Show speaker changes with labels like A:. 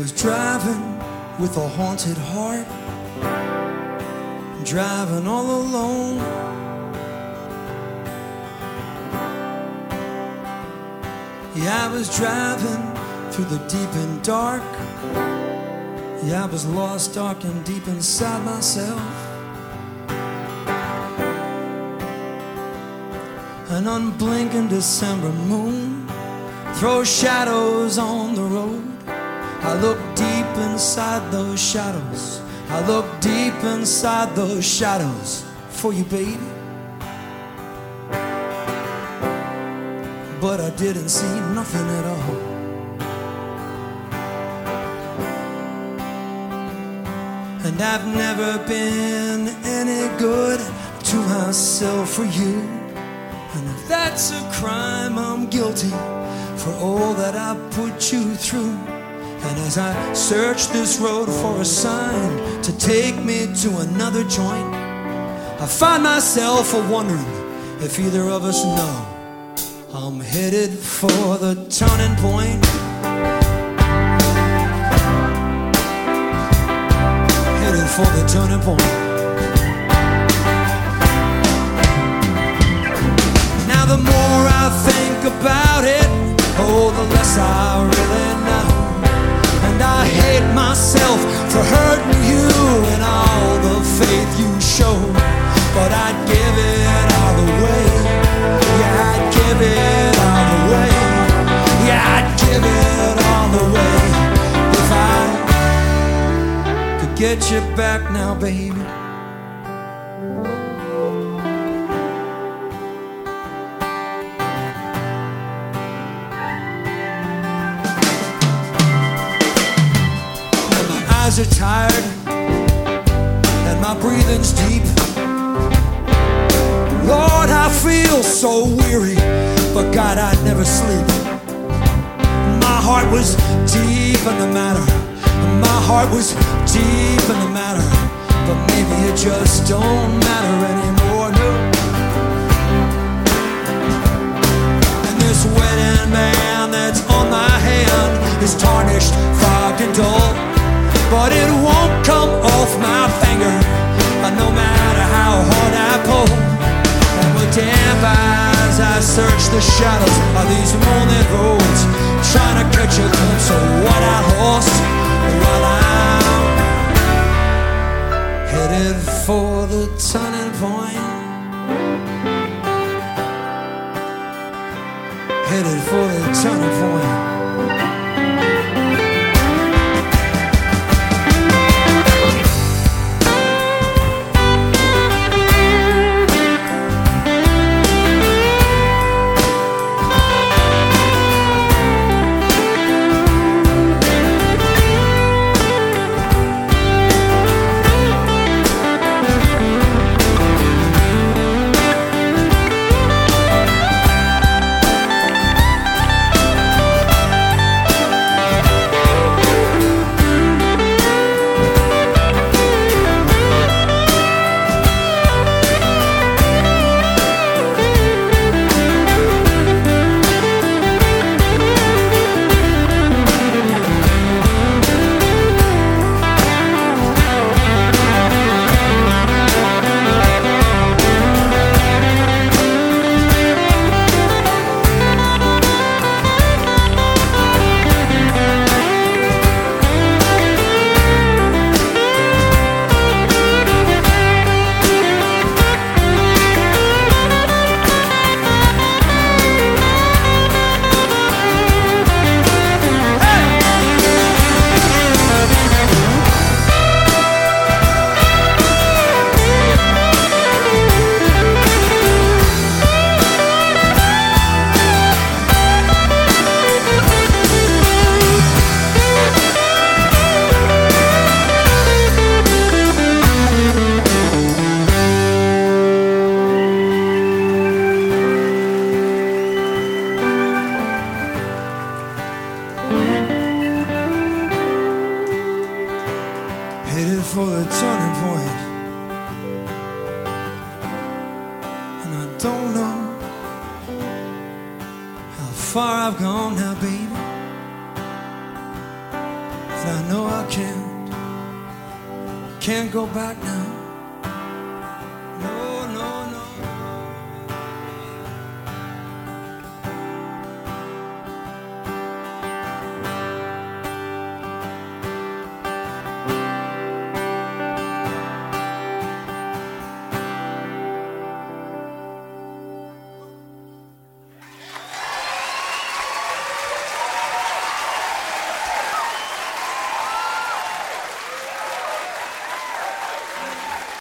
A: was driving with a haunted heart, driving all alone. Yeah, I was driving through the deep and dark. Yeah, I was lost, dark and deep inside myself. An unblinking December moon throws shadows on the road. I look deep inside those shadows. I look deep inside those shadows for you, baby. But I didn't see nothing at all. And I've never been any good to myself for you. And if that's a crime, I'm guilty for all that I put you through. And as I search this road for a sign to take me to another joint, I find myself wondering if either of us know I'm headed for the turning point. Headed for the turning point. Now the more I think about it, oh, the less I really know. And I hate myself for hurting you and all the faith you show. But I'd give it all away. Yeah, I'd give it all away. Yeah, I'd give it all away if I could get you back now, baby. Eyes are tired and my breathing's deep. Lord, I feel so weary, but God, I'd never sleep. My heart was deep in the matter. My heart was deep in the matter. But maybe it just don't matter anymore, no. And this wedding band that's on my hand is tarnished, fogged and dull. But it won't come off my finger, no matter how hard I pull. And with damp eyes I search the shadows of these moonlit roads, trying to catch a glimpse of what I lost while I'm headed for the turning point. Headed for the turning point. For the turning point, and I don't know how far I've gone now, baby, and I No, I can't go back now.